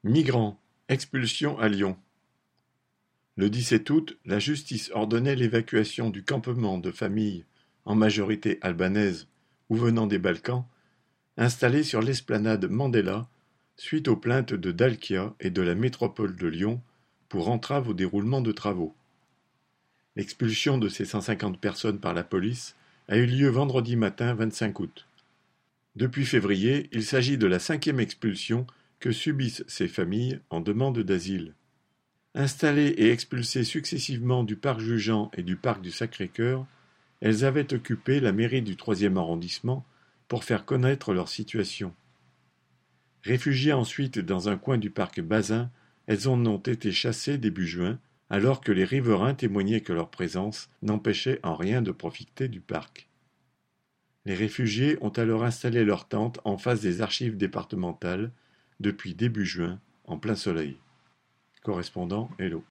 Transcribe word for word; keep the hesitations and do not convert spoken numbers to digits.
Migrants, expulsion à Lyon. Le dix-sept août, la justice ordonnait l'évacuation du campement de familles, en majorité albanaises ou venant des Balkans, installées sur l'esplanade Mandela, suite aux plaintes de Dalkia et de la métropole de Lyon pour entrave au déroulement de travaux. L'expulsion de ces cent cinquante personnes par la police a eu lieu vendredi matin vingt-cinq août. Depuis février, il s'agit de la cinquième expulsion que subissent ces familles en demande d'asile. Installées et expulsées successivement du parc Jugean et du parc du Sacré-Cœur, elles avaient occupé la mairie du troisième arrondissement pour faire connaître leur situation. Réfugiées ensuite dans un coin du parc Bazin, elles en ont été chassées début juin, alors que les riverains témoignaient que leur présence n'empêchait en rien de profiter du parc. Les réfugiés ont alors installé leurs tentes en face des archives départementales depuis début juin, en plein soleil. Correspondant Hello.